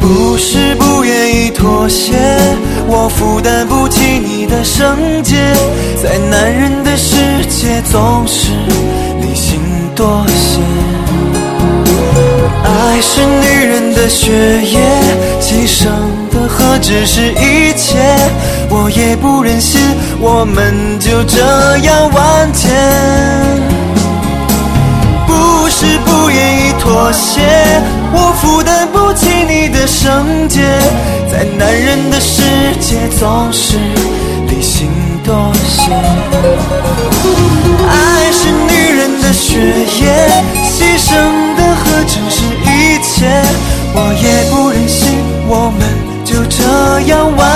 不是不愿意妥协，我负担不起你的圣洁，在男人的世界总是理性妥协。爱是女人的血液，牺牲的何止是一切，我也不忍心我们就这样完结。不是不愿意妥协，我负担不起你的圣洁，在男人的世界总是理性妥协。爱是女人的血液，牺牲的何止是一切，我也不忍心我们就这样完